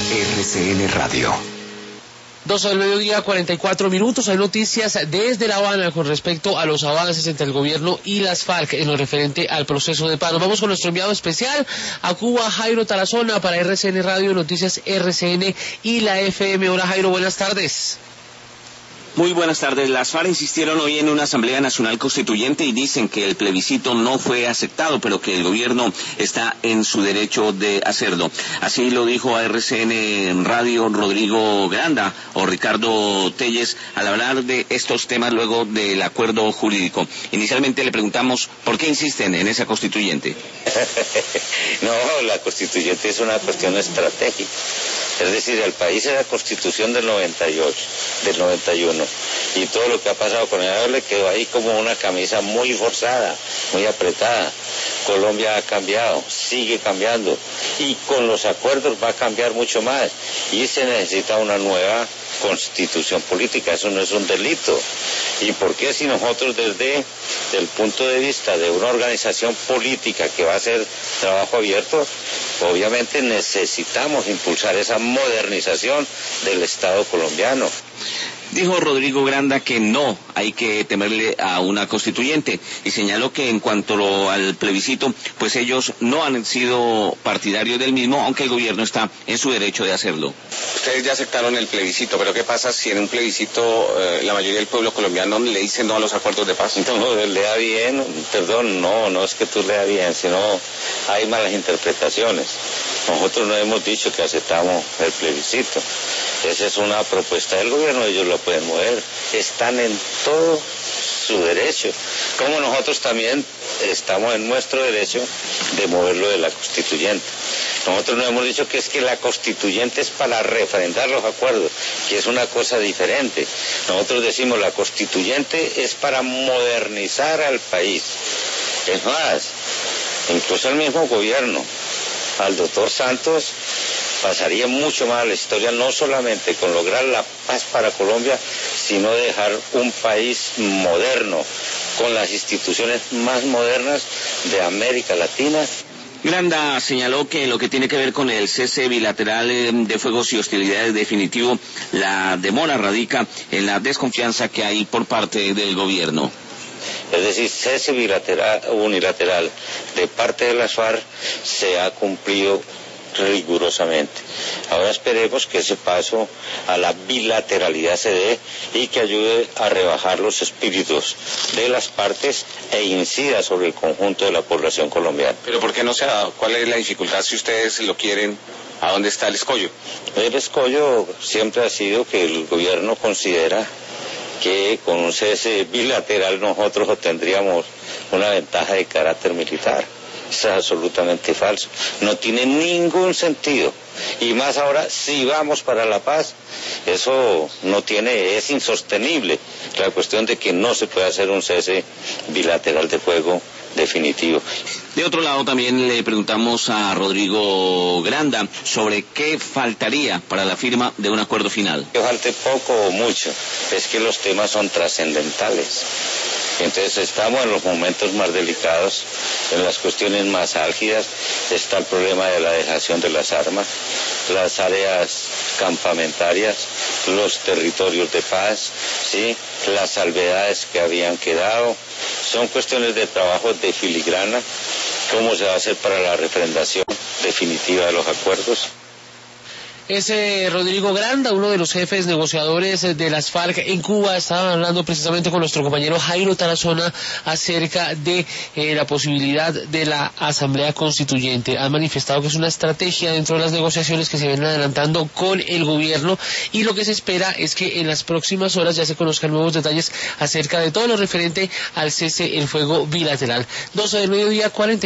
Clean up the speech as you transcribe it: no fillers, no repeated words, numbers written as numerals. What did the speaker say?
RCN Radio. 12 del mediodía, 44 minutos. Hay noticias desde La Habana con respecto a los avances entre el gobierno y las FARC en lo referente al proceso de paz. Nos vamos con nuestro enviado especial a Cuba, Jairo Tarazona, para RCN Radio, Noticias RCN y la FM. Hola Jairo, buenas tardes. Muy buenas tardes. Las FARC insistieron hoy en una Asamblea Nacional Constituyente y dicen que el plebiscito no fue aceptado, pero que el gobierno está en su derecho de hacerlo. Así lo dijo a RCN Radio Rodrigo Granda o Ricardo Telles al hablar de estos temas luego del acuerdo jurídico. Inicialmente le preguntamos por qué insisten en esa constituyente. No, la constituyente es una cuestión estratégica. Es decir, el país es la constitución del 98, del 91, y todo lo que ha pasado con él le quedó ahí como una camisa muy forzada, muy apretada. Colombia ha cambiado, sigue cambiando, y con los acuerdos va a cambiar mucho más, y se necesita una nueva constitución política. Eso no es un delito. ¿Y por qué si nosotros desde el punto de vista de una organización política que va a hacer trabajo abierto, obviamente necesitamos impulsar esa modernización del Estado colombiano? Dijo Rodrigo Granda que no hay que temerle a una constituyente y señaló que en cuanto al plebiscito, pues ellos no han sido partidarios del mismo, aunque el gobierno está en su derecho de hacerlo. Ustedes ya aceptaron el plebiscito, pero ¿qué pasa si en un plebiscito la mayoría del pueblo colombiano le dice no a los acuerdos de paz? No, lea bien, perdón, no es que tú lea bien, sino hay malas interpretaciones. Nosotros no hemos dicho que aceptamos el plebiscito. Esa es una propuesta del gobierno, ellos lo pueden mover, están en todo su derecho, como nosotros también estamos en nuestro derecho de moverlo de la constituyente. Nosotros no hemos dicho que es que la constituyente es para refrendar los acuerdos, que es una cosa diferente. Nosotros decimos la constituyente es para modernizar al país. Es más, incluso el mismo gobierno, al doctor Santos, pasaría mucho más a la historia, no solamente con lograr la paz para Colombia, sino dejar un país moderno, con las instituciones más modernas de América Latina. Granda señaló que en lo que tiene que ver con el cese bilateral de fuegos y hostilidades definitivo, la demora radica en la desconfianza que hay por parte del gobierno. Es decir, cese unilateral de parte de las FARC se ha cumplido rigurosamente. Ahora esperemos que ese paso a la bilateralidad se dé y que ayude a rebajar los espíritus de las partes e incida sobre el conjunto de la población colombiana. ¿Pero por qué no se ha dado? ¿Cuál es la dificultad si ustedes lo quieren? ¿A dónde está el escollo? El escollo siempre ha sido que el gobierno considera que con un cese bilateral nosotros obtendríamos una ventaja de carácter militar. Eso es absolutamente falso, no tiene ningún sentido, y más ahora si vamos para la paz, eso es insostenible, la cuestión de que no se puede hacer un cese bilateral de fuego definitivo. De otro lado también le preguntamos a Rodrigo Granda sobre qué faltaría para la firma de un acuerdo final. Que falte poco o mucho, es que los temas son trascendentales. Entonces estamos en los momentos más delicados, en las cuestiones más álgidas. Está el problema de la dejación de las armas, las áreas campamentarias, los territorios de paz, ¿sí? Las salvedades que habían quedado. Son cuestiones de trabajo de filigrana. ¿Cómo se va a hacer para la refrendación definitiva de los acuerdos? Es Rodrigo Granda, uno de los jefes negociadores de las FARC en Cuba. Estaba hablando precisamente con nuestro compañero Jairo Tarazona acerca de la posibilidad de la Asamblea Constituyente. Han manifestado que es una estrategia dentro de las negociaciones que se vienen adelantando con el gobierno, y lo que se espera es que en las próximas horas ya se conozcan nuevos detalles acerca de todo lo referente al cese el fuego bilateral. 12 del mediodía, 40.